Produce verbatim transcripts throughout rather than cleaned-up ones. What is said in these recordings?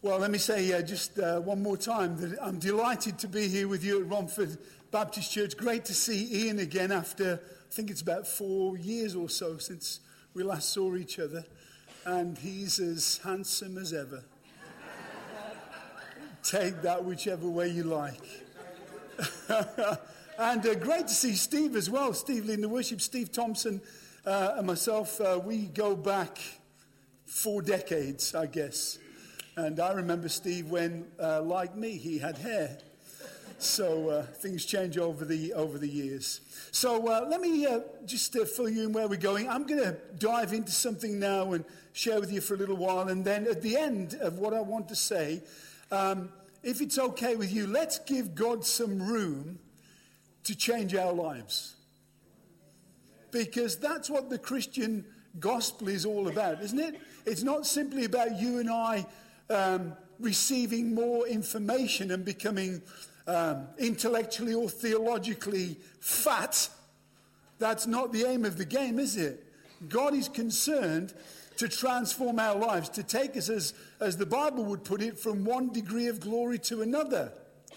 Well, let me say uh, just uh, one more time that I'm delighted to be here with you at Romford Baptist Church. Great to see Ian again after, I think it's about four years or so since we last saw each other. And he's as handsome as ever. Take that whichever way you like. And uh, great to see Steve as well. Steve leading the worship. Steve Thompson uh, and myself, uh, we go back four decades, I guess. And I remember Steve when, uh, like me, he had hair. So uh, things change over the over the years. So uh, let me uh, just uh, fill you in where we're going. I'm going to dive into something now and share with you for a little while. And then at the end of what I want to say, um, if it's okay with you, let's give God some room to change our lives. Because that's what the Christian gospel is all about, isn't it? It's not simply about you and I Um, receiving more information and becoming um, intellectually or theologically fat. That's not the aim of the game, is it? God is concerned to transform our lives, to take us, as, as the Bible would put it, from one degree of glory to another,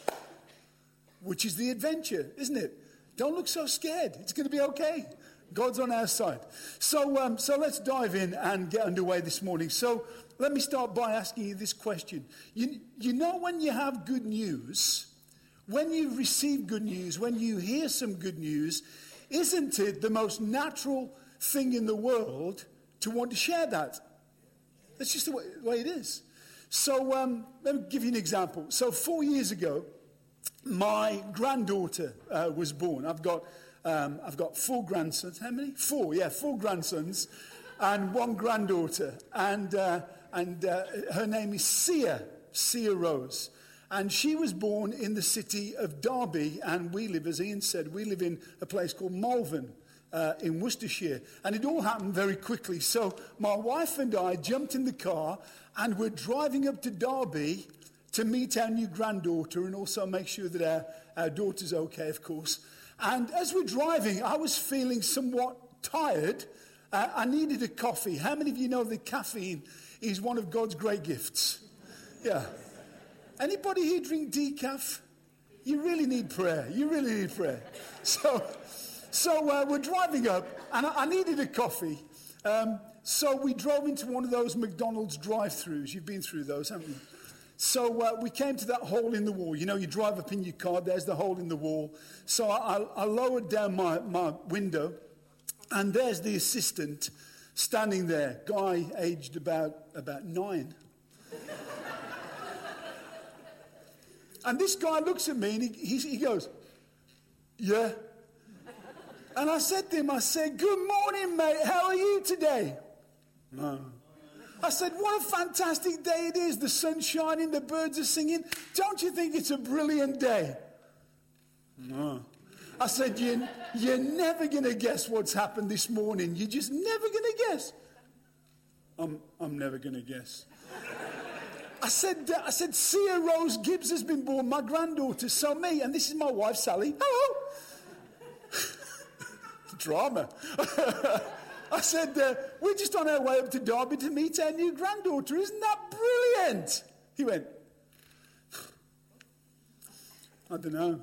which is the adventure, isn't it? Don't look so scared. It's going to be okay. God's on our side. So, um, so let's dive in and get underway this morning. So let me start by asking you this question. You, you know when you have good news, when you receive good news, when you hear some good news, isn't it the most natural thing in the world to want to share that? That's just the way, the way it is. So um, let me give you an example. So four years ago, my granddaughter uh, was born. I've got um, I've got four grandsons. How many? Four, yeah, four grandsons and one granddaughter. And uh, and uh, her name is Sia, Sia Rose. And she was born in the city of Derby. And we live, as Ian said, we live in a place called Malvern uh, in Worcestershire. And it all happened very quickly. So my wife and I jumped in the car and we're driving up to Derby to meet our new granddaughter and also make sure that our, our daughter's okay, of course. And as we're driving, I was feeling somewhat tired. Uh, I needed a coffee. How many of you know that caffeine is one of God's great gifts? Yeah. Anybody here drink decaf? You really need prayer. You really need prayer. So, so uh, we're driving up, and I, I needed a coffee. Um, so we drove into one of those McDonald's drive-thrus. You've been through those, haven't you? So uh, we came to that hole in the wall. You know, you drive up in your car, there's the hole in the wall. So I, I, I lowered down my, my window, and there's the assistant standing there, guy aged about, about nine. And this guy looks at me, and he, he, he goes, yeah. And I said to him, I said, good morning, mate, how are you today? No. I said, what a fantastic day it is. The sun's shining, the birds are singing. Don't you think it's a brilliant day? No. I said, you, you're never going to guess what's happened this morning. You're just never going to guess. I'm, I'm never going to guess. I said, uh, I said, Sia Rose Gibbs has been born, my granddaughter, so me. And this is my wife, Sally. Hello. Drama. I said, uh, we're just on our way up to Derby to meet our new granddaughter. Isn't that brilliant? He went, I don't know.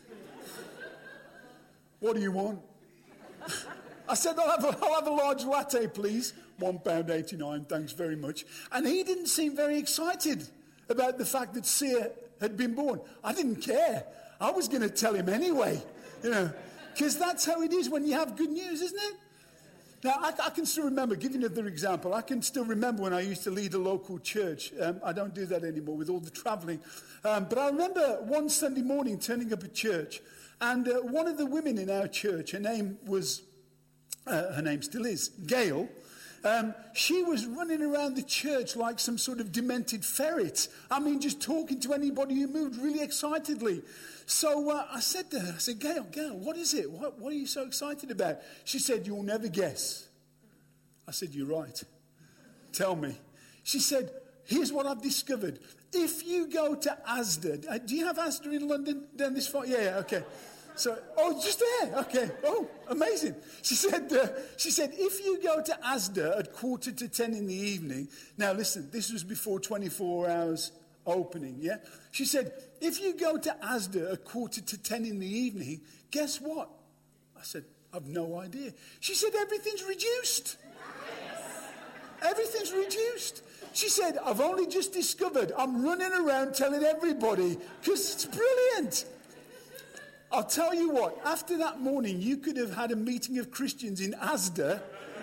What do you want? I said, I'll have, a, I'll have a large latte, please. one pound eighty-nine, thanks very much. And he didn't seem very excited about the fact that Sia had been born. I didn't care. I was going to tell him anyway, you know, because that's how it is when you have good news, isn't it? Now, I, I can still remember, giving another example, I can still remember when I used to lead a local church. Um, I don't do that anymore with all the travelling. Um, but I remember one Sunday morning turning up at church, and uh, one of the women in our church, her name was, uh, her name still is, Gail. Um, she was running around the church like some sort of demented ferret. I mean, just talking to anybody who moved really excitedly. So uh, I said to her, I said, Gail, Gail, what is it? What, what are you so excited about? She said, you'll never guess. I said, you're right. Tell me. She said, here's what I've discovered. If you go to Asda, uh, do you have Asda in London down this far? Yeah, yeah, okay. So, oh, just there. Okay. Oh, amazing. She said, uh, she said, if you go to Asda at quarter to ten in the evening, now listen, this was before twenty-four hours opening, yeah? She said, if you go to Asda at quarter to ten in the evening, guess what? I said, I've no idea. She said, everything's reduced. Everything's reduced. She said, I've only just discovered I'm running around telling everybody because it's brilliant. I'll tell you what, after that morning, you could have had a meeting of Christians in Asda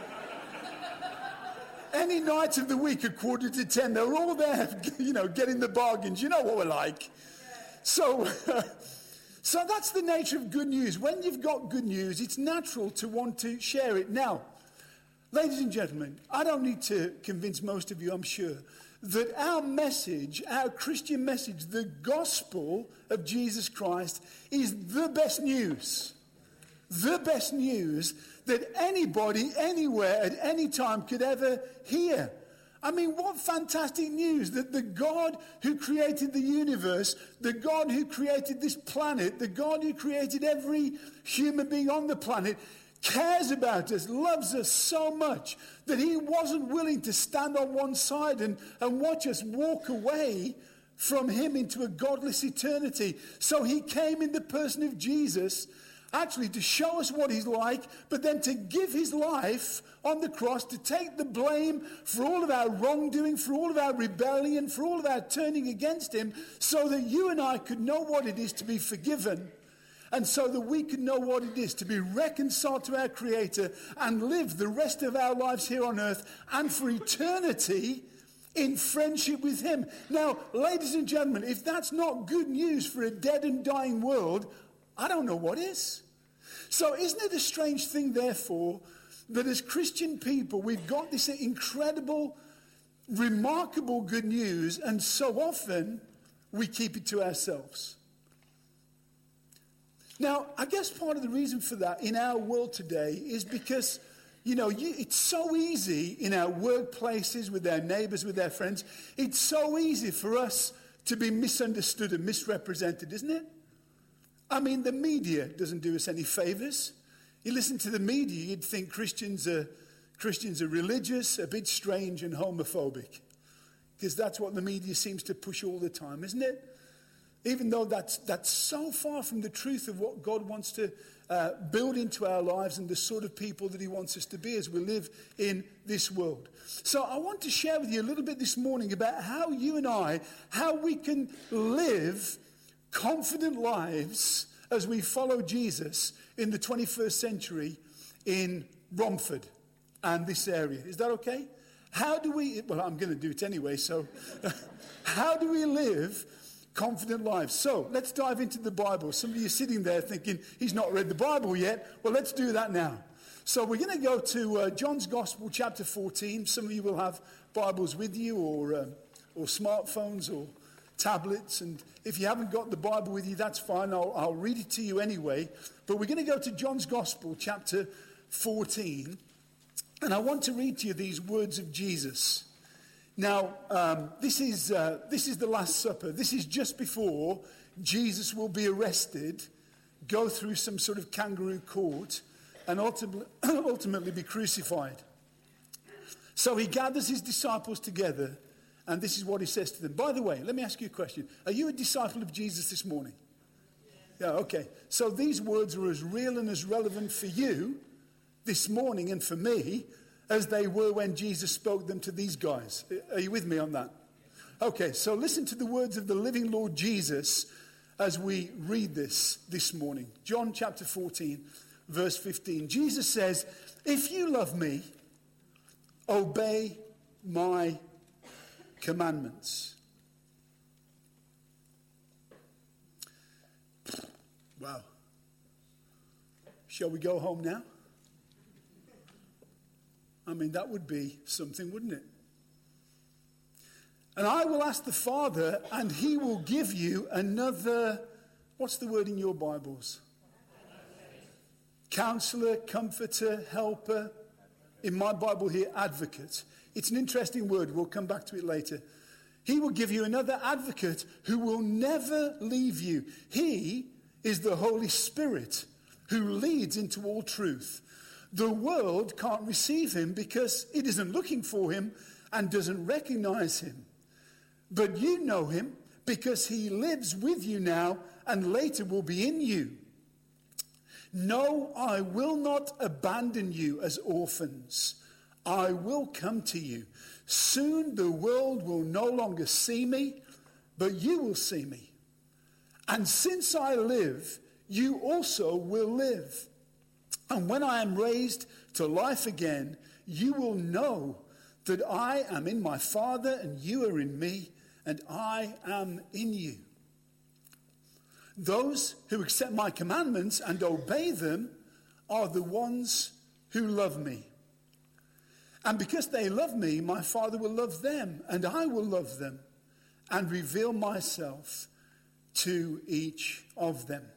any night of the week at quarter to ten. They were all there, you know, getting the bargains. You know what we're like. So, so that's the nature of good news. When you've got good news, it's natural to want to share it. Now, ladies and gentlemen, I don't need to convince most of you, I'm sure, that our message, our Christian message, the gospel of Jesus Christ is the best news. The best news that anybody, anywhere, at any time could ever hear. I mean, what fantastic news that the God who created the universe, the God who created this planet, the God who created every human being on the planet, cares about us, loves us so much that he wasn't willing to stand on one side and, and watch us walk away from him into a godless eternity. So he came in the person of Jesus, actually to show us what he's like, but then to give his life on the cross, to take the blame for all of our wrongdoing, for all of our rebellion, for all of our turning against him, so that you and I could know what it is to be forgiven. And so that we can know what it is to be reconciled to our Creator and live the rest of our lives here on earth and for eternity in friendship with him. Now, ladies and gentlemen, if that's not good news for a dead and dying world, I don't know what is. So isn't it a strange thing, therefore, that as Christian people, we've got this incredible, remarkable good news, and so often we keep it to ourselves? Now, I guess part of the reason for that in our world today is because, you know, you, it's so easy in our workplaces, with our neighbors, with our friends, it's so easy for us to be misunderstood and misrepresented, isn't it? I mean, the media doesn't do us any favors. You listen to the media, you'd think Christians are, Christians are religious, a bit strange and homophobic. Because that's what the media seems to push all the time, isn't it? Even though that's, that's so far from the truth of what God wants to uh, build into our lives and the sort of people that he wants us to be as we live in this world. So I want to share with you a little bit this morning about how you and I, how we can live confident lives as we follow Jesus in the twenty-first century in Romford and this area. Is that okay? How do we, well, I'm going to do it anyway, so how do we live confident lives? So let's dive into the Bible. Some of you are sitting there thinking, he's not read the Bible yet. Well, let's do that now. So we're going to go to uh, John's Gospel, chapter fourteen. Some of you will have Bibles with you, or uh, or smartphones or tablets. And if you haven't got the Bible with you, that's fine. I'll, I'll read it to you anyway. But we're going to go to John's Gospel, chapter fourteen. And I want to read to you these words of Jesus. Now, um, this is uh, this is the Last Supper. This is just before Jesus will be arrested, go through some sort of kangaroo court, and ultimately, ultimately be crucified. So he gathers his disciples together, and this is what he says to them. By the way, let me ask you a question. Are you a disciple of Jesus this morning? Yeah, okay. So these words are as real and as relevant for you this morning and for me as they were when Jesus spoke them to these guys. Are you with me on that? Okay, so listen to the words of the living Lord Jesus as we read this this morning. John chapter fourteen, verse fifteen. Jesus says, "If you love me, obey my commandments." Wow. Shall we go home now? I mean, that would be something, wouldn't it? "And I will ask the Father, and he will give you another," what's the word in your Bibles? Counselor, comforter, helper. In my Bible here, advocate. It's an interesting word. We'll come back to it later. "He will give you another advocate who will never leave you." He is the Holy Spirit who leads into all truth. The world can't receive him because it isn't looking for him and doesn't recognize him. But you know him because he lives with you now and later will be in you. No, I will not abandon you as orphans. I will come to you. Soon the world will no longer see me, but you will see me. And since I live, you also will live. And when I am raised to life again, you will know that I am in my Father and you are in me and I am in you. Those who accept my commandments and obey them are the ones who love me. And because they love me, my Father will love them and I will love them and reveal myself to each of them.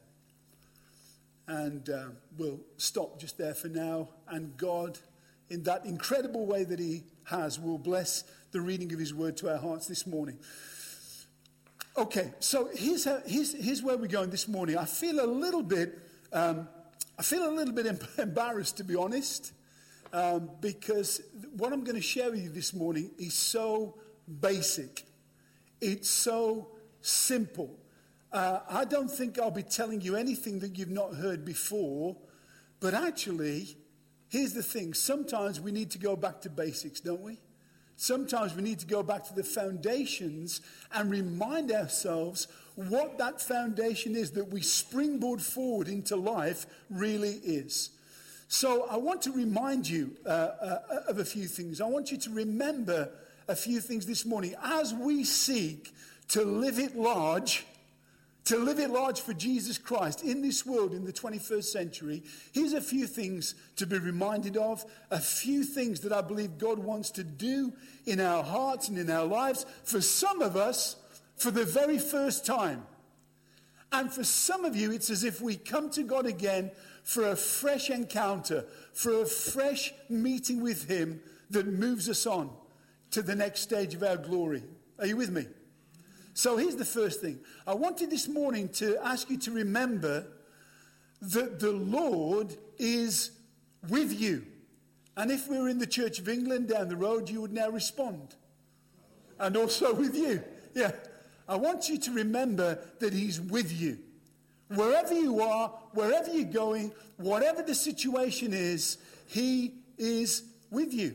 And uh, we'll stop just there for now. And God, in that incredible way that he has, will bless the reading of his word to our hearts this morning. Okay, so here's, how, here's, here's where we're going this morning. I feel a little bit, um, I feel a little bit embarrassed, to be honest, um, because what I'm going to share with you this morning is so basic. It's so simple. Uh, I don't think I'll be telling you anything that you've not heard before, but actually, here's the thing. Sometimes we need to go back to basics, don't we? Sometimes we need to go back to the foundations and remind ourselves what that foundation is that we springboard forward into life really is. So I want to remind you uh, uh, of a few things. I want you to remember a few things this morning as we seek to live it large. To live it large for Jesus Christ in this world in the twenty-first century, here's a few things to be reminded of, a few things that I believe God wants to do in our hearts and in our lives, for some of us, for the very first time. And for some of you, it's as if we come to God again for a fresh encounter, for a fresh meeting with him that moves us on to the next stage of our glory. Are you with me? So here's the first thing. I wanted this morning to ask you to remember that the Lord is with you. And if we were in the Church of England down the road, you would now respond. And also with you. Yeah. I want you to remember that he's with you. Wherever you are, wherever you're going, whatever the situation is, he is with you.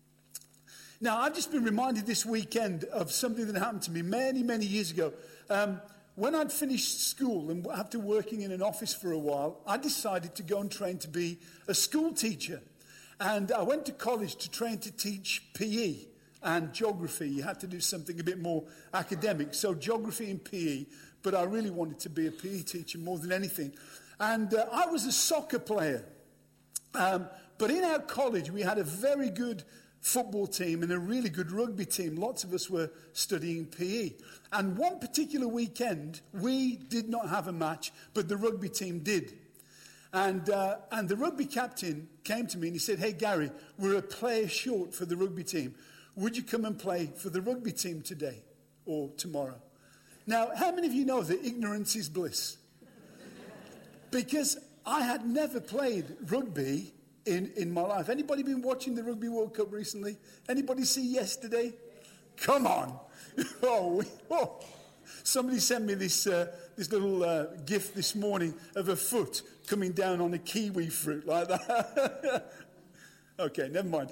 Now, I've just been reminded this weekend of something that happened to me many, many years ago. Um, when I'd finished school and after working in an office for a while, I decided to go and train to be a school teacher. And I went to college to train to teach P E and geography. You had to do something a bit more academic. So geography and P E, but I really wanted to be a P E teacher more than anything. And uh, I was a soccer player. Um, but in our college, we had a very good football team and a really good rugby team. Lots of us were studying P E. And one particular weekend, we did not have a match, but the rugby team did. And uh, and the rugby captain came to me and he said, "Hey, Gary, we're a player short for the rugby team. Would you come and play for the rugby team today or tomorrow?" Now, how many of you know that ignorance is bliss? Because I had never played rugby In, in my life. Anybody been watching the Rugby World Cup recently? Anybody see yesterday? Come on. oh, we, oh. Somebody sent me this uh, this little uh, gift this morning of a foot coming down on a kiwi fruit like that. Okay, never mind.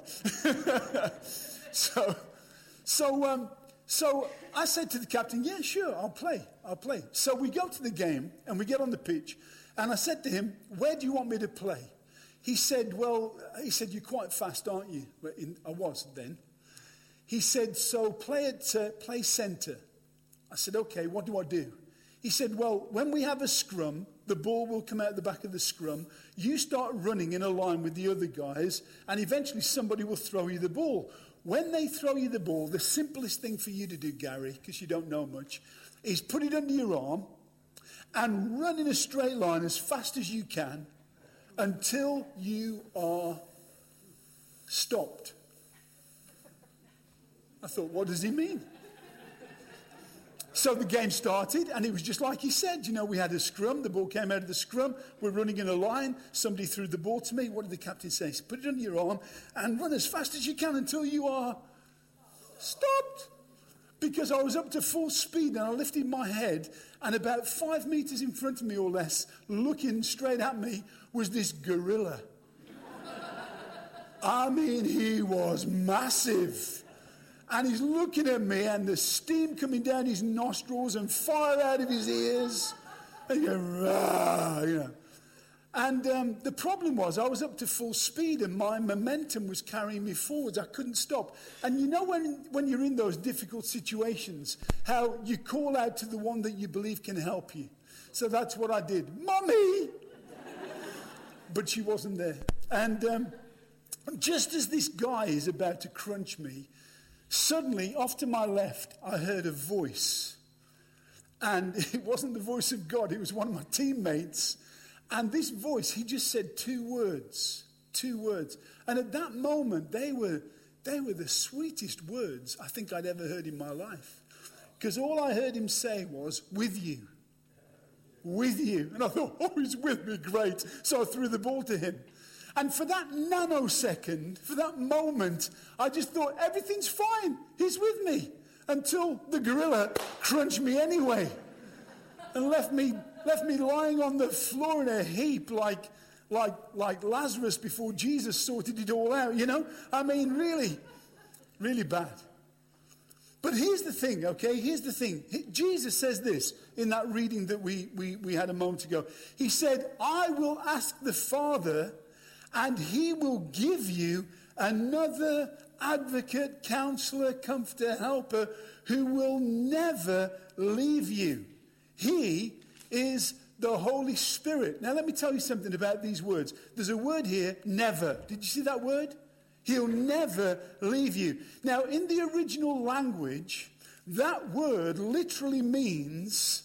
so, so, um, so I said to the captain, "Yeah, sure, I'll play. I'll play." So we go to the game and we get on the pitch, and I said to him, "Where do you want me to play?" He said, well, he said, "You're quite fast, aren't you?" Well, in, I was then. He said, "So play at uh, play centre." I said, "Okay, what do I do?" He said, "Well, when we have a scrum, the ball will come out the back of the scrum. You start running in a line with the other guys, and eventually somebody will throw you the ball. When they throw you the ball, the simplest thing for you to do, Gary, because you don't know much, is put it under your arm and run in a straight line as fast as you can until you are stopped." I thought, what does he mean? So the game started, and it was just like he said. You know, we had a scrum. The ball came out of the scrum. We're running in a line. Somebody threw the ball to me. What did the captain say? He said, put it under your arm and run as fast as you can until you are stopped. Because I was up to full speed, and I lifted my head, and about five meters in front of me or less, looking straight at me, was this gorilla. I mean, he was massive. And he's looking at me, and the steam coming down his nostrils and fire out of his ears. And you go, rah, you know. And um, the problem was I was up to full speed, and my momentum was carrying me forwards. I couldn't stop. And you know when, when you're in those difficult situations, how you call out to the one that you believe can help you. So that's what I did. Mummy! But she wasn't there. And um, just as this guy is about to crunch me, suddenly, off to my left, I heard a voice. And it wasn't the voice of God. It was one of my teammates. And this voice, he just said two words. Two words. And at that moment, they were, they were the sweetest words I think I'd ever heard in my life. Because all I heard him say was, with you. With you. And I thought, oh, he's with me, great. So I threw the ball to him. And for that nanosecond, for that moment, I just thought, everything's fine. He's with me. Until the gorilla crunched me anyway. And left me left me lying on the floor in a heap like, like, like Lazarus before Jesus sorted it all out, you know? I mean, really, really bad. But here's the thing, okay? Here's the thing. He, Jesus says this in that reading that we, we, we had a moment ago. He said, I will ask the Father, and he will give you another advocate, counselor, comforter, helper, who will never leave you. He is the Holy Spirit. Now, let me tell you something about these words. There's a word here, never. Did you see that word? He'll never leave you. Now, in the original language, that word literally means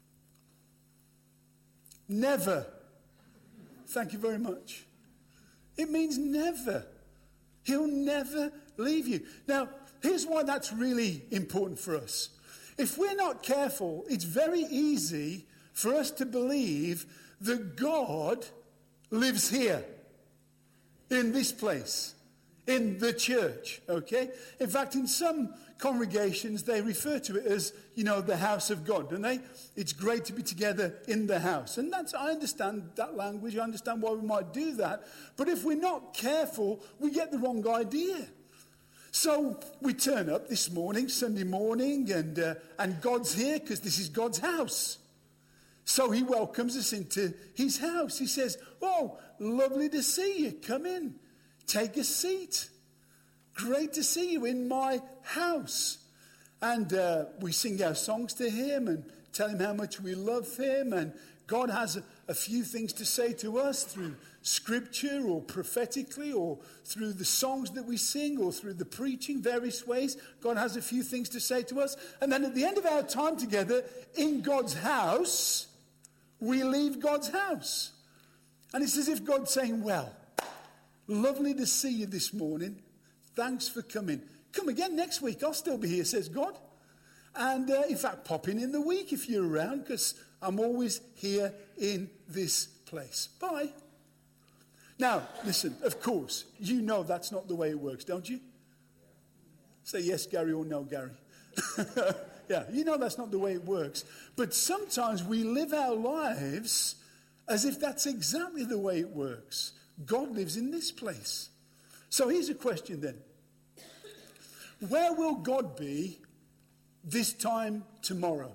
never. Thank you very much. It means never. He'll never leave you. Now, here's why that's really important for us. If we're not careful, it's very easy for us to believe that God lives here, in this place, in the church, okay? In fact, in some congregations, they refer to it as, you know, the house of God, don't they? It's great to be together in the house. And that's, I understand that language. I understand why we might do that. But if we're not careful, we get the wrong idea. So we turn up this morning, Sunday morning, and, uh, and God's here because this is God's house. So he welcomes us into his house. He says, oh, lovely to see you. Come in. Take a seat. Great to see you in my house. And uh, we sing our songs to him and tell him how much we love him. And God has a, a few things to say to us through scripture or prophetically or through the songs that we sing or through the preaching, various ways. God has a few things to say to us. And then at the end of our time together in God's house, we leave God's house. And it's as if God's saying, well, lovely to see you this morning. Thanks for coming. Come again next week. I'll still be here, says God. And uh, in fact, pop in in the week if you're around, because I'm always here in this place. Bye. Now, listen, of course, you know that's not the way it works, don't you? Say yes, Gary, or no, Gary. Yeah, you know that's not the way it works. But sometimes we live our lives as if that's exactly the way it works. God lives in this place. So here's a question then. Where will God be this time tomorrow?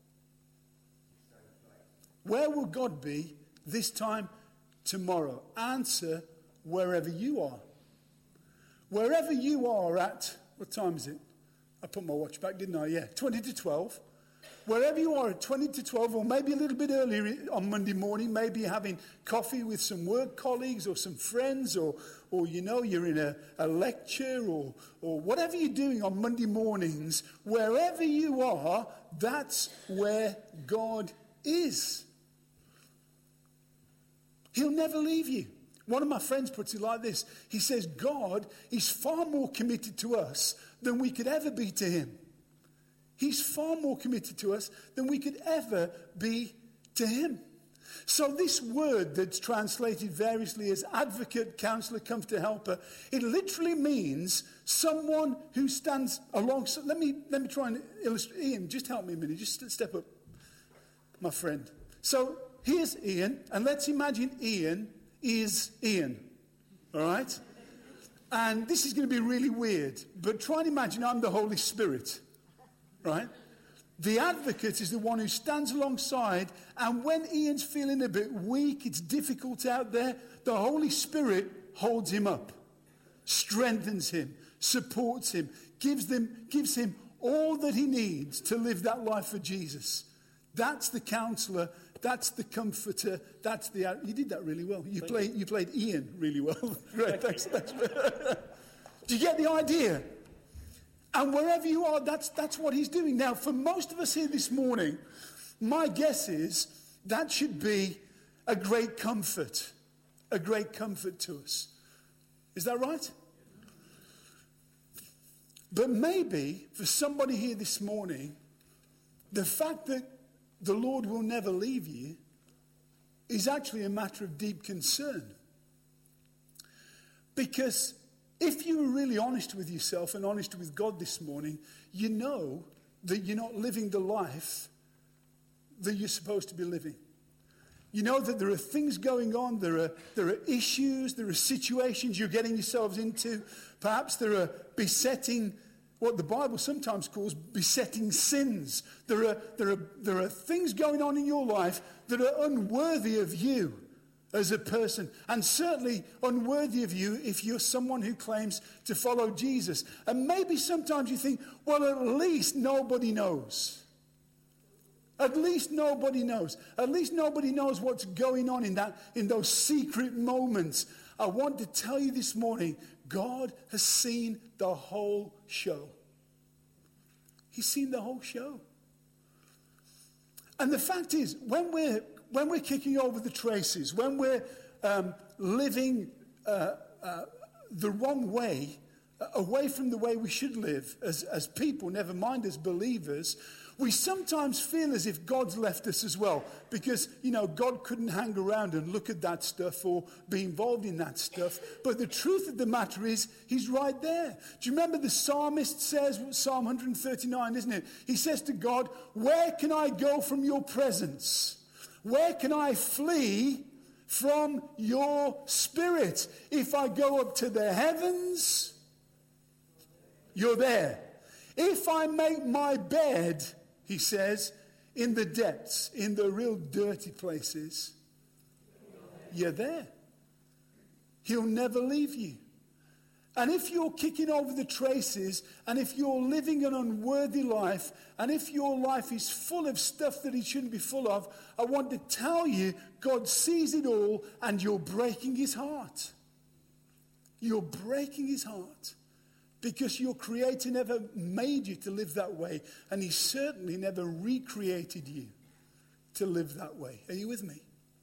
Where will God be this time tomorrow? Answer, wherever you are. Wherever you are at, what time is it? I put my watch back, didn't I? Yeah, twenty to twelve. Wherever you are at twenty to twelve, or maybe a little bit earlier on Monday morning, maybe you're having coffee with some work colleagues or some friends, or, or you know, you're in a, a lecture, or, or whatever you're doing on Monday mornings, wherever you are, that's where God is. He'll never leave you. One of my friends puts it like this. He says, God is far more committed to us than we could ever be to him. He's far more committed to us than we could ever be to him. So this word that's translated variously as advocate, counselor, comforter, helper, it literally means someone who stands alongside. Let me, let me try and illustrate. Ian, just help me a minute. Just step up, my friend. So here's Ian, and let's imagine Ian is Ian. All right? And this is going to be really weird, but try and imagine I'm the Holy Spirit. Right? The advocate is the one who stands alongside, and when Ian's feeling a bit weak, it's difficult out there, the Holy Spirit holds him up, strengthens him, supports him, gives them, gives him all that he needs to live that life for Jesus. That's the counselor, that's the comforter, that's the... Ad- you did that really well. You played, you played Ian really well. Great, thanks. thanks. Do you get the idea? And wherever you are, that's, that's what he's doing. Now, for most of us here this morning, my guess is that should be a great comfort, a great comfort to us. Is that right? But maybe for somebody here this morning, the fact that the Lord will never leave you is actually a matter of deep concern. Because if you were really honest with yourself and honest with God this morning, you know that you're not living the life that you're supposed to be living. You know that there are things going on, there are, there are issues, there are situations you're getting yourselves into. Perhaps there are besetting, what the Bible sometimes calls besetting sins. There are, there are, there are things going on in your life that are unworthy of you as a person, and certainly unworthy of you if you're someone who claims to follow Jesus. And maybe sometimes you think, well, at least nobody knows. At least nobody knows. At least nobody knows what's going on in that, in those secret moments. I want to tell you this morning, God has seen the whole show. He's seen the whole show. And the fact is, when we're When we're kicking over the traces, when we're um, living uh, uh, the wrong way, uh, away from the way we should live as, as people, never mind as believers, we sometimes feel as if God's left us as well. Because, you know, God couldn't hang around and look at that stuff or be involved in that stuff. But the truth of the matter is, he's right there. Do you remember the psalmist says, Psalm one thirty-nine, isn't it? He says to God, where can I go from your presence? Where can I flee from your spirit? If I go up to the heavens, you're there. If I make my bed, he says, in the depths, in the real dirty places, you're there. He'll never leave you. And if you're kicking over the traces, and if you're living an unworthy life, and if your life is full of stuff that it shouldn't be full of, I want to tell you, God sees it all, and you're breaking his heart. You're breaking his heart. Because your Creator never made you to live that way, and he certainly never recreated you to live that way. Are you with me?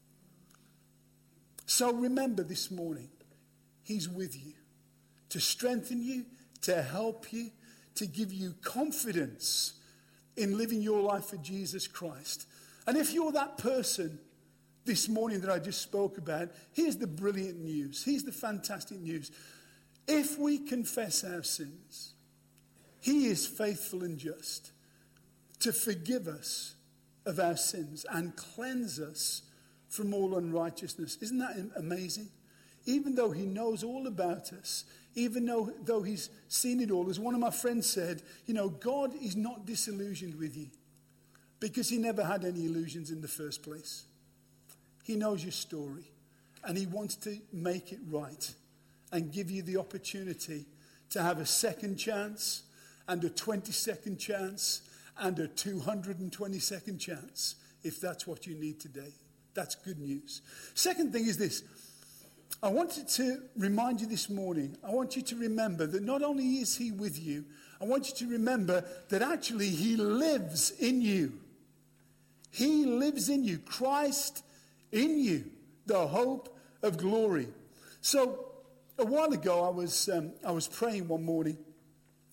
So remember this morning, he's with you. To strengthen you, to help you, to give you confidence in living your life for Jesus Christ. And if you're that person this morning that I just spoke about, here's the brilliant news. Here's the fantastic news. If we confess our sins, he is faithful and just to forgive us of our sins and cleanse us from all unrighteousness. Isn't that amazing? Even though he knows all about us, even though, though he's seen it all, as one of my friends said, you know, God is not disillusioned with you because he never had any illusions in the first place. He knows your story and he wants to make it right and give you the opportunity to have a second chance and a twenty-second chance and a two hundred twenty-second chance if that's what you need today. That's good news. Second thing is this. I wanted to remind you this morning, I want you to remember that not only is he with you, I want you to remember that actually he lives in you. He lives in you. Christ in you, the hope of glory. So a while ago, I was um, I was praying one morning,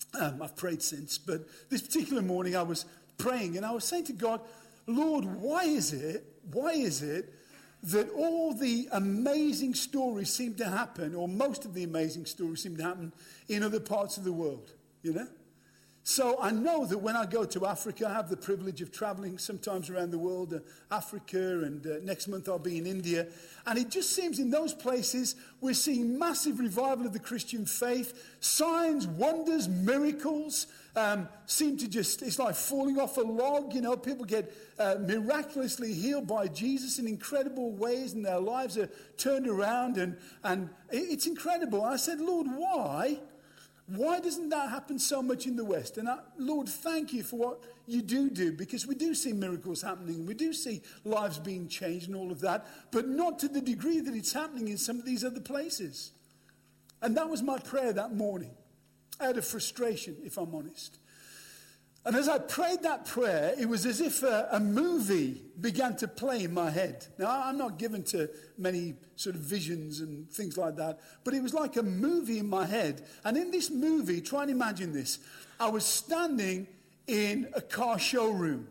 Um, I've prayed since, but this particular morning I was praying and I was saying to God, Lord, why is it, why is it that all the amazing stories seem to happen, or most of the amazing stories seem to happen in other parts of the world, you know? So I know that when I go to Africa, I have the privilege of traveling sometimes around the world, uh, Africa, and uh, next month I'll be in India. And it just seems in those places we're seeing massive revival of the Christian faith. Signs, wonders, miracles um, seem to just, it's like falling off a log. You know, people get uh, miraculously healed by Jesus in incredible ways, and their lives are turned around. And, and it's incredible. I said, Lord, why? Why doesn't that happen so much in the West? And I, Lord, thank you for what you do do, because we do see miracles happening. We do see lives being changed and all of that, but not to the degree that it's happening in some of these other places. And that was my prayer that morning, out of frustration, if I'm honest. And as I prayed that prayer, it was as if a, a movie began to play in my head. Now, I'm not given to many sort of visions and things like that, but it was like a movie in my head. And in this movie, try and imagine this, I was standing in a car showroom.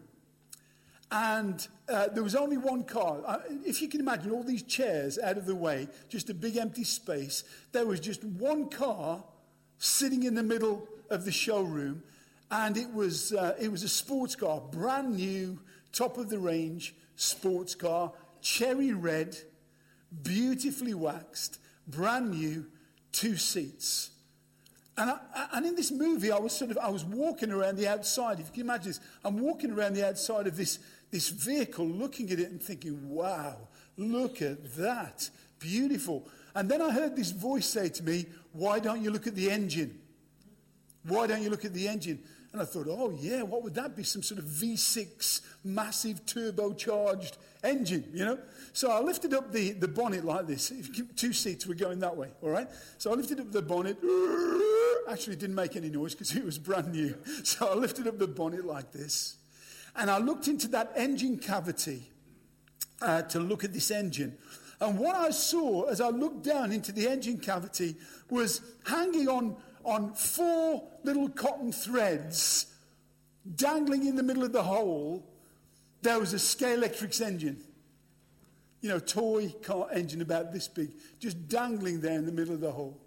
And uh, there was only one car. Uh, if you can imagine all these chairs out of the way, just a big empty space, there was just one car sitting in the middle of the showroom. And it was uh, it was a sports car, brand new, top of the range sports car, cherry red, beautifully waxed, brand new, two seats. And I, and in this movie, I was sort of I was walking around the outside. If you can imagine this, I'm walking around the outside of this this vehicle, looking at it and thinking, "Wow, look at that, beautiful." And then I heard this voice say to me, "Why don't you look at the engine? Why don't you look at the engine?" And I thought, oh, yeah, what would that be? Some sort of V six, massive turbocharged engine, you know? So I lifted up the, the bonnet like this. Two seats were going that way, all right? So I lifted up the bonnet. Actually, it didn't make any noise because it was brand new. So I lifted up the bonnet like this. And I looked into that engine cavity uh, to look at this engine. And what I saw as I looked down into the engine cavity was hanging on on four little cotton threads dangling in the middle of the hole, there was a Scalextric engine. You know, toy car engine about this big, just dangling there in the middle of the hole.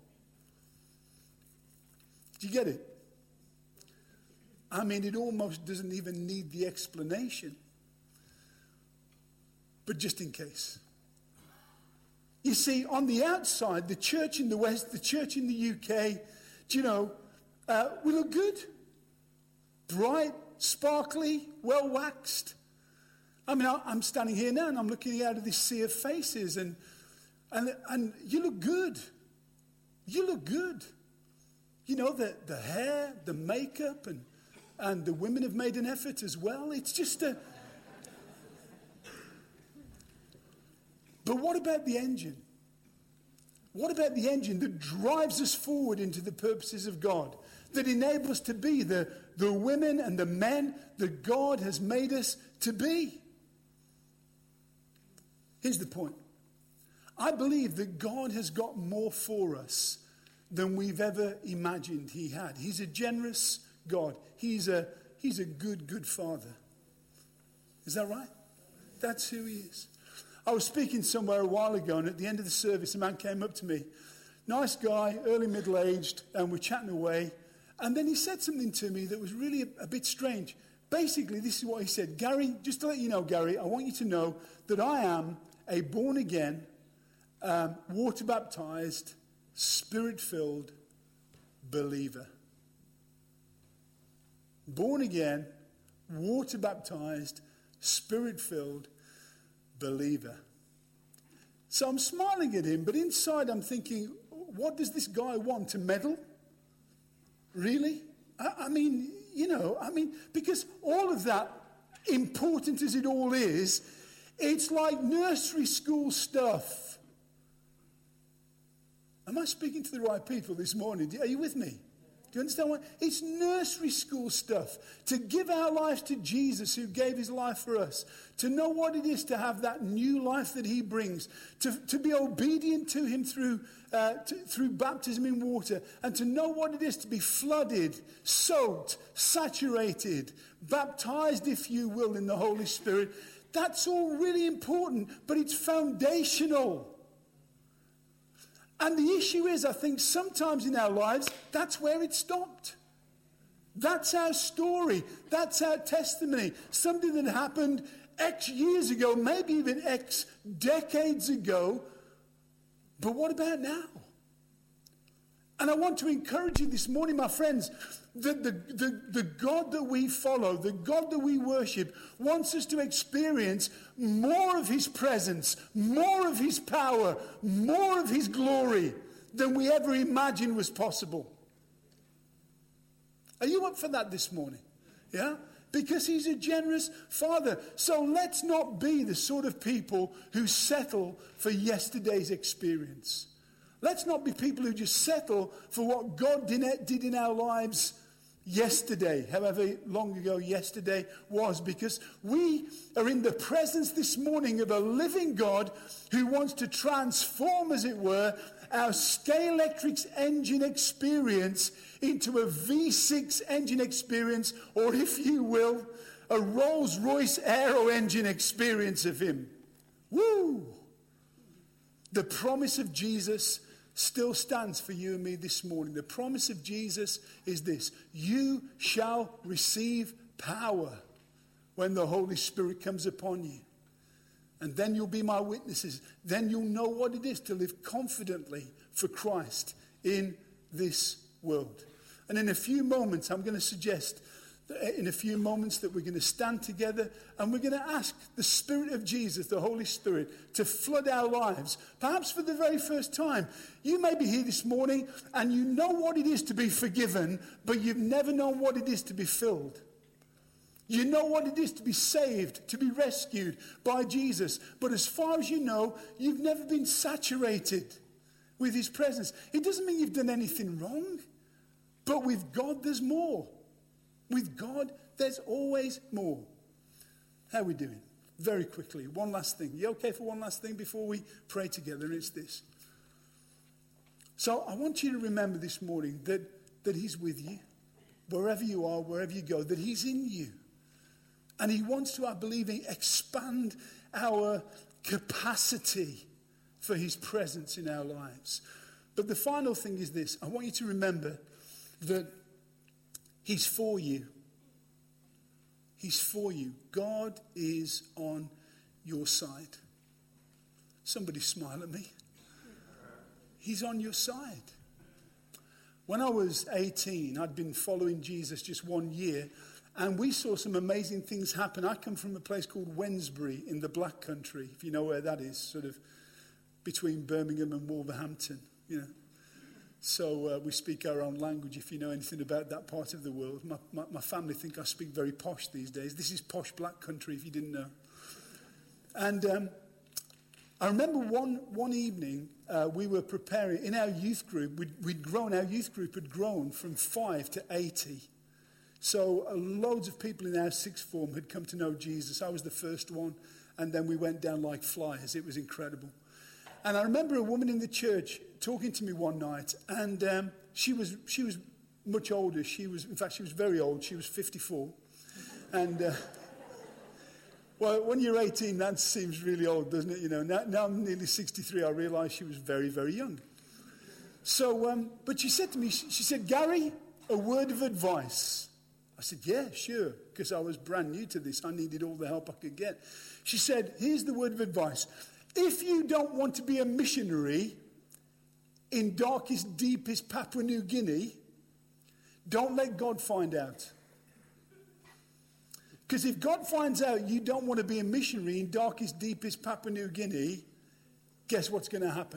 Do you get it? I mean, it almost doesn't even need the explanation. But just in case. You see, on the outside, the church in the West, the church in the U K, do you know, uh, we look good. Bright, sparkly, well waxed. I mean, I, I'm standing here now and I'm looking out of this sea of faces, and, and, and you look good. You look good. You know, the, the hair, the makeup, and, and the women have made an effort as well. It's just a... But what about the engine? What about the engine that drives us forward into the purposes of God, that enables us to be the, the women and the men that God has made us to be? Here's the point. I believe that God has got more for us than we've ever imagined he had. He's a generous God. He's a, he's a good, good father. Is that right? That's who he is. I was speaking somewhere a while ago, and at the end of the service, a man came up to me. Nice guy, early middle-aged, and we're chatting away. And then he said something to me that was really a, a bit strange. Basically, this is what he said. Gary, just to let you know, Gary, I want you to know that I am a born-again, um, water-baptized, spirit-filled believer. Born-again, water-baptized, spirit-filled believer. So I'm smiling at him, but inside I'm thinking, what does this guy want, to meddle? Really? I, I mean, you know, I mean, because all of that, important as it all is, it's like nursery school stuff. Am I speaking to the right people this morning? Are you with me? Do you understand what? It's nursery school stuff. To give our lives to Jesus who gave his life for us. To know what it is to have that new life that he brings. To, to be obedient to him through, uh, to, through baptism in water. And to know what it is to be flooded, soaked, saturated, baptized, if you will, in the Holy Spirit. That's all really important, but it's foundational. And the issue is, I think sometimes in our lives, that's where it stopped. That's our story. That's our testimony. Something that happened X years ago, maybe even X decades ago. But what about now? And I want to encourage you this morning, my friends, that the, the, the God that we follow, the God that we worship, wants us to experience more of his presence, more of his power, more of his glory than we ever imagined was possible. Are you up for that this morning? Yeah? Because he's a generous Father. So let's not be the sort of people who settle for yesterday's experience. Let's not be people who just settle for what God did in our lives yesterday, however long ago yesterday was, because we are in the presence this morning of a living God who wants to transform, as it were, our Scalextric engine experience into a V six engine experience, or if you will, a Rolls-Royce Aero engine experience of him. Woo! The promise of Jesus still stands for you and me this morning. The promise of Jesus is this: you shall receive power when the Holy Spirit comes upon you. And then you'll be my witnesses. Then you'll know what it is to live confidently for Christ in this world. And in a few moments, I'm going to suggest that in a few moments that we're going to stand together and we're going to ask the Spirit of Jesus, the Holy Spirit, to flood our lives, perhaps for the very first time. You may be here this morning and you know what it is to be forgiven, but you've never known what it is to be filled. You know what it is to be saved, to be rescued by Jesus. But as far as you know, you've never been saturated with his presence. It doesn't mean you've done anything wrong. But with God, there's more. With God, there's always more. How are we doing? Very quickly, one last thing. You okay for one last thing before we pray together? And it's this. So I want you to remember this morning that, that he's with you. Wherever you are, wherever you go, that he's in you. And he wants to, I believe, expand our capacity for his presence in our lives. But the final thing is this. I want you to remember that he's for you. He's for you. God is on your side. Somebody smile at me. He's on your side. When I was eighteen, I'd been following Jesus just one year, and we saw some amazing things happen. I come from a place called Wednesbury in the Black Country, if you know where that is, sort of between Birmingham and Wolverhampton, you know. So uh, we speak our own language, if you know anything about that part of the world. My, my, my family think I speak very posh these days. This is posh Black Country, if you didn't know. And um, I remember one, one evening, uh, we were preparing, in our youth group, we'd, we'd grown, our youth group had grown from five to eighty. So uh, loads of people in our sixth form had come to know Jesus. I was the first one, and then we went down like flies. It was incredible. And I remember a woman in the church talking to me one night, and um, she was she was much older. She was, in fact, she was very old. She was fifty-four. And, uh, well, when you're eighteen, that seems really old, doesn't it? You know, now, now I'm nearly sixty-three, I realise she was very, very young. So, um, but she said to me, she, she said, Gary, a word of advice. I said, yeah, sure, because I was brand new to this. I needed all the help I could get. She said, here's the word of advice. If you don't want to be a missionary in darkest, deepest Papua New Guinea, don't let God find out. Because if God finds out you don't want to be a missionary in darkest, deepest Papua New Guinea, guess what's going to happen?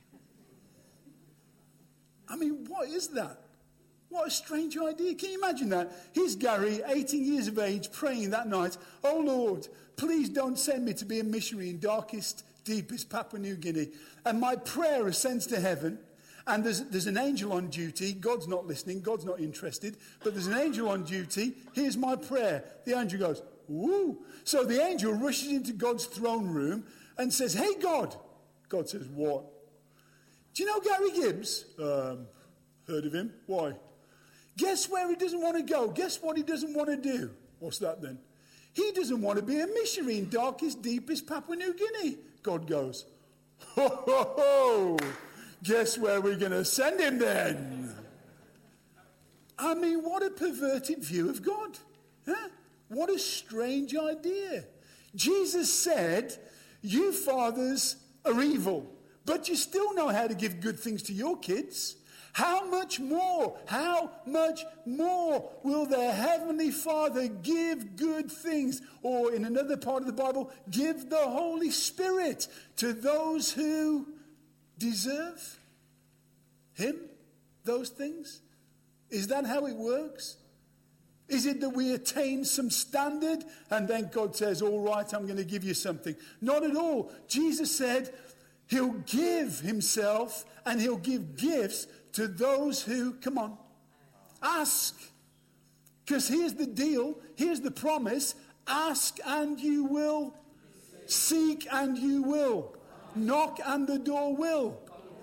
I mean, what is that? What a strange idea. Can you imagine that? Here's Gary, eighteen years of age, praying that night, oh Lord, please don't send me to be a missionary in darkest, deepest Papua New Guinea. And my prayer ascends to heaven, And there's, there's an angel on duty. God's not listening. God's not interested. But there's an angel on duty. Here's my prayer. The angel goes, woo. So the angel rushes into God's throne room and says, hey, God. God says, what? Do you know Gary Gibbs? Um, heard of him. Why? Guess where he doesn't want to go? Guess what he doesn't want to do? What's that then? He doesn't want to be a missionary in darkest, deepest Papua New Guinea. God goes, ho, ho, ho. Guess where we're going to send him then? I mean, what a perverted view of God. Huh? What a strange idea. Jesus said, you fathers are evil, but you still know how to give good things to your kids. How much more, how much more will their heavenly Father give good things? Or in another part of the Bible, give the Holy Spirit to those who deserve him, those things? Is that how it works? Is it that we attain some standard and then God says, all right, I'm going to give you something? Not at all. Jesus said he'll give himself and he'll give gifts to those who, come on, ask. Because here's the deal, here's the promise, ask and you will, seek and you will, knock and the door will.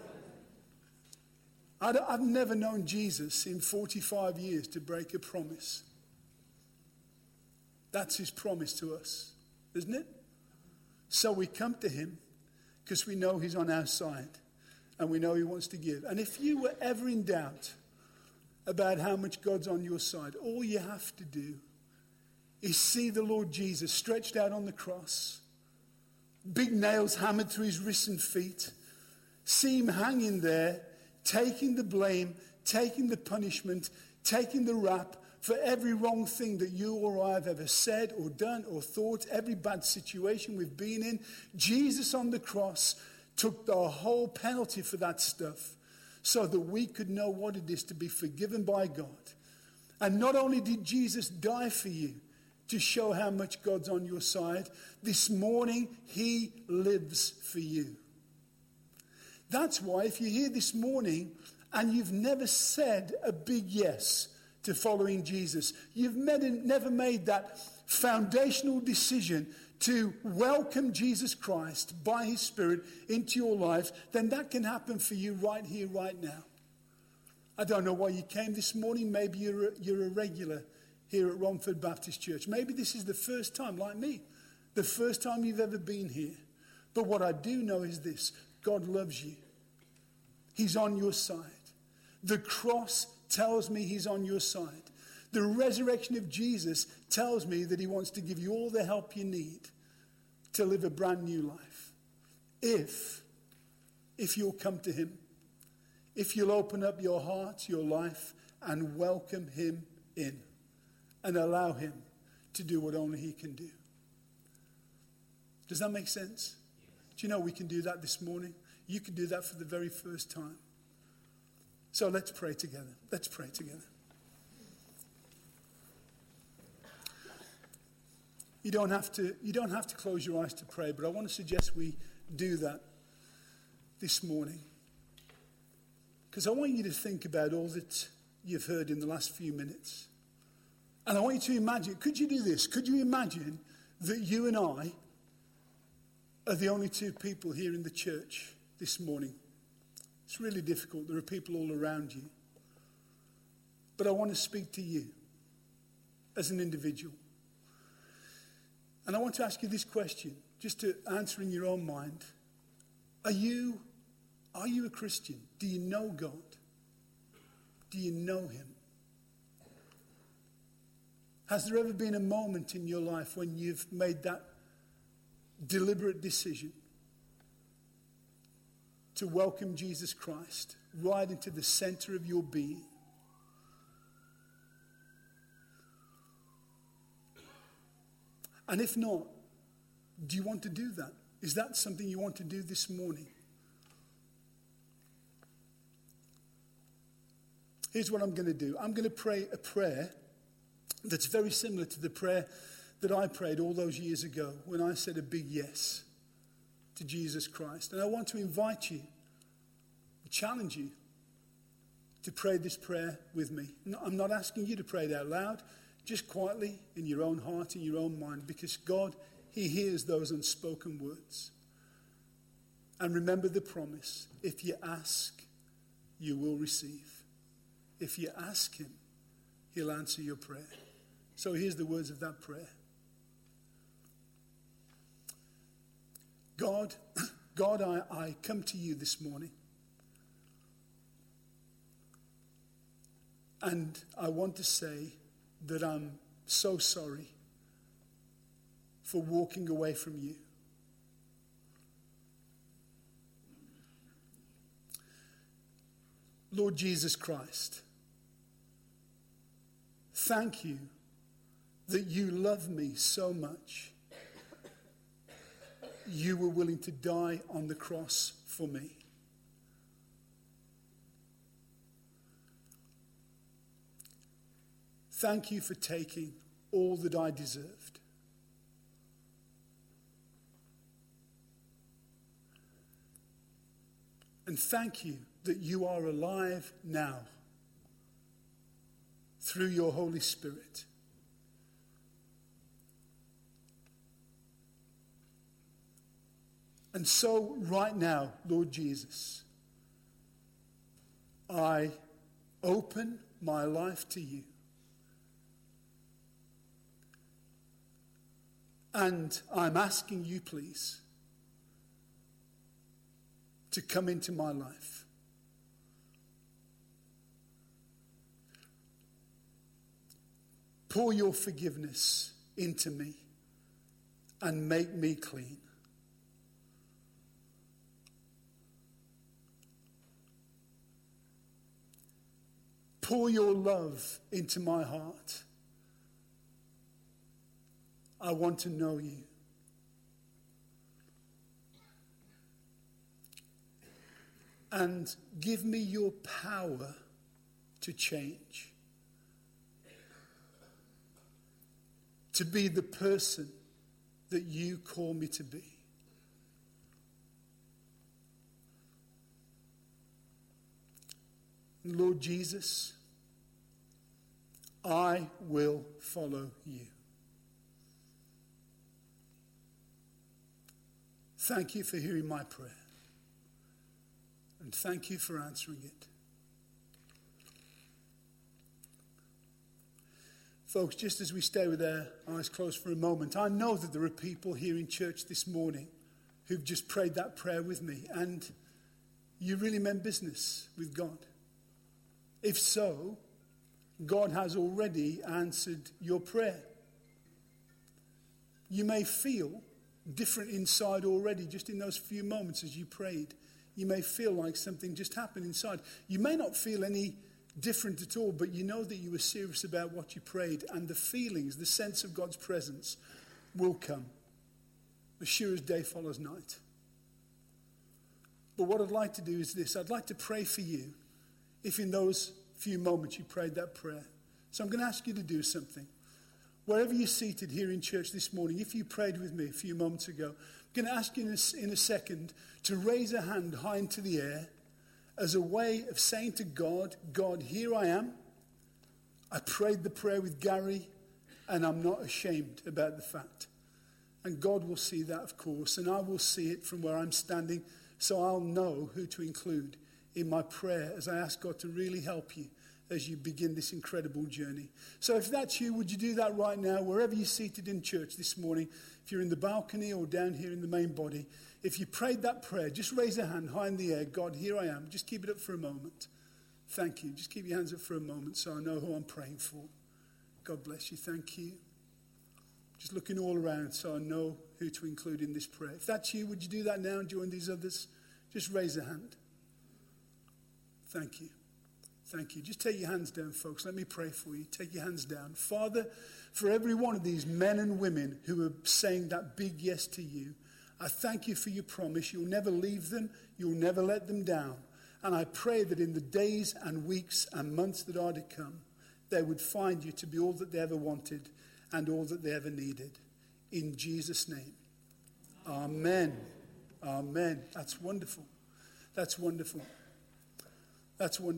I've never known Jesus in forty-five years to break a promise. That's his promise to us, isn't it? So we come to him because we know he's on our side. And we know he wants to give. And if you were ever in doubt about how much God's on your side, all you have to do is see the Lord Jesus stretched out on the cross, big nails hammered through his wrists and feet, see him hanging there, taking the blame, taking the punishment, taking the rap for every wrong thing that you or I have ever said or done or thought, every bad situation we've been in. Jesus on the cross took the whole penalty for that stuff so that we could know what it is to be forgiven by God. And not only did Jesus die for you to show how much God's on your side, this morning he lives for you. That's why if you're here this morning and you've never said a big yes to following Jesus, you've never made that foundational decision to welcome Jesus Christ by his Spirit into your life, then that can happen for you right here, right now. I don't know why you came this morning. Maybe you're a, you're a regular here at Romford Baptist Church. Maybe this is the first time, like me, the first time you've ever been here. But what I do know is this: God loves you. He's on your side. The cross tells me he's on your side. The resurrection of Jesus tells me that he wants to give you all the help you need to live a brand new life. If, if you'll come to him, if you'll open up your heart, your life, and welcome him in, and allow him to do what only he can do. Does that make sense? Do you know we can do that this morning? You can do that for the very first time. So let's pray together. Let's pray together. You don't have to, you don't have to close your eyes to pray, but I want to suggest we do that this morning. Because I want you to think about all that you've heard in the last few minutes. And I want you to imagine, could you do this? Could you imagine that you and I are the only two people here in the church this morning? It's really difficult. There are people all around you. But I want to speak to you as an individual. And I want to ask you this question, just to answer in your own mind. Are you, are you a Christian? Do you know God? Do you know him? Has there ever been a moment in your life when you've made that deliberate decision to welcome Jesus Christ right into the center of your being? And if not, do you want to do that? Is that something you want to do this morning? Here's what I'm going to do. I'm going to pray a prayer that's very similar to the prayer that I prayed all those years ago when I said a big yes to Jesus Christ. And I want to invite you, challenge you, to pray this prayer with me. No, I'm not asking you to pray it out loud, just quietly in your own heart, in your own mind, because God, he hears those unspoken words. And remember the promise: if you ask, you will receive. If you ask him, he'll answer your prayer. So here's the words of that prayer. God, God, I, I come to you this morning. And I want to say that I'm so sorry for walking away from you. Lord Jesus Christ, thank you that you love me so much. You were willing to die on the cross for me. Thank you for taking all that I deserved. And thank you that you are alive now through your Holy Spirit. And so right now, Lord Jesus, I open my life to you. And I'm asking you, please, to come into my life. Pour your forgiveness into me and make me clean. Pour your love into my heart. I want to know you. And give me your power to change. To be the person that you call me to be. Lord Jesus, I will follow you. Thank you for hearing my prayer. And thank you for answering it. Folks, just as we stay with our eyes closed for a moment, I know that there are people here in church this morning who've just prayed that prayer with me, and you really meant business with God. If so, God has already answered your prayer. You may feel different inside already, just in those few moments as you prayed. You may feel like something just happened inside. You may not feel any different at all, but you know that you were serious about what you prayed, and the feelings, the sense of God's presence will come, as sure as day follows night. But what I'd like to do is this. I'd like to pray for you if in those few moments you prayed that prayer. So I'm going to ask you to do something. Wherever you're seated here in church this morning, if you prayed with me a few moments ago, I'm going to ask you in a, in a second to raise a hand high into the air as a way of saying to God, God, here I am. I prayed the prayer with Gary, and I'm not ashamed about the fact. And God will see that, of course, and I will see it from where I'm standing, so I'll know who to include in my prayer as I ask God to really help you as you begin this incredible journey. So if that's you, would you do that right now, wherever you're seated in church this morning, if you're in the balcony or down here in the main body, if you prayed that prayer, just raise a hand high in the air. God, here I am. Just keep it up for a moment. Thank you. Just keep your hands up for a moment so I know who I'm praying for. God bless you. Thank you. Just looking all around so I know who to include in this prayer. If that's you, would you do that now and join these others? Just raise a hand. Thank you. Thank you. Just take your hands down, folks. Let me pray for you. Take your hands down. Father, for every one of these men and women who are saying that big yes to you, I thank you for your promise. You'll never leave them. You'll never let them down. And I pray that in the days and weeks and months that are to come, they would find you to be all that they ever wanted and all that they ever needed. In Jesus' name. Amen. Amen. That's wonderful. That's wonderful. That's wonderful.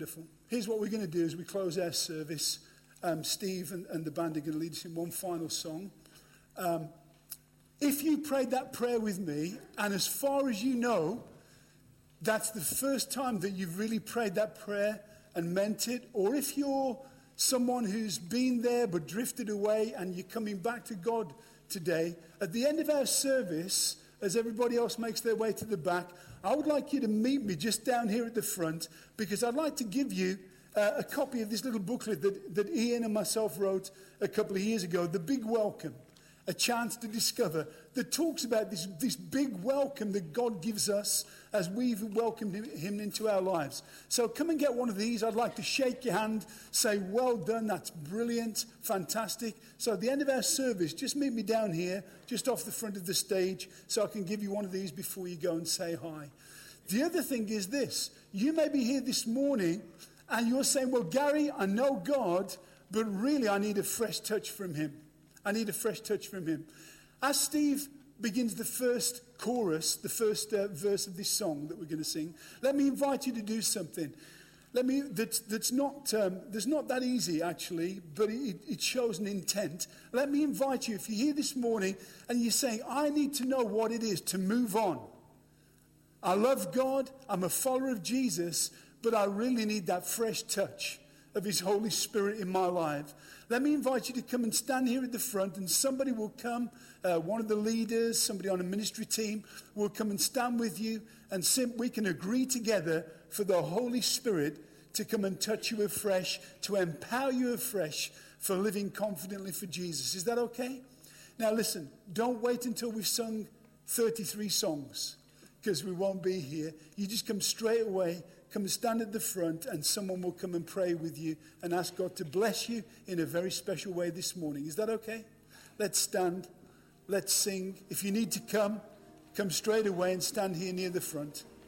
here's what we're going to do as we close our service. Um, Steve and, and the band are going to lead us in one final song. Um, if you prayed that prayer with me, and as far as you know, that's the first time that you've really prayed that prayer and meant it, or if you're someone who's been there but drifted away and you're coming back to God today, at the end of our service, as everybody else makes their way to the back, I would like you to meet me just down here at the front, because I'd like to give you uh, a copy of this little booklet that, that Ian and myself wrote a couple of years ago, The Big Welcome, a chance to discover, that talks about this, this big welcome that God gives us as we've welcomed him into our lives. So come and get one of these. I'd like to shake your hand, say, well done, that's brilliant, fantastic. So at the end of our service, just meet me down here, just off the front of the stage, so I can give you one of these before you go and say hi. The other thing is this. You may be here this morning, and you're saying, well, Gary, I know God, but really I need a fresh touch from him. I need a fresh touch from him. As Steve begins the first chorus, the first uh, verse of this song that we're going to sing, let me invite you to do something. Let me that's that's not um, that's not that easy actually, but it, it shows an intent. Let me invite you, if you're here this morning and you're saying, I need to know what it is to move on. I love God, I'm a follower of Jesus, but I really need that fresh touch of his Holy Spirit in my life. Let me invite you to come and stand here at the front, and somebody will come, uh, one of the leaders, somebody on a ministry team will come and stand with you, and sim- we can agree together for the Holy Spirit to come and touch you afresh, to empower you afresh for living confidently for Jesus. Is that okay? Now listen, don't wait until we've sung thirty-three songs, because we won't be here. You just come straight away. Come and stand at the front, and someone will come and pray with you and ask God to bless you in a very special way this morning. Is that okay? Let's stand. Let's sing. If you need to come, come straight away and stand here near the front.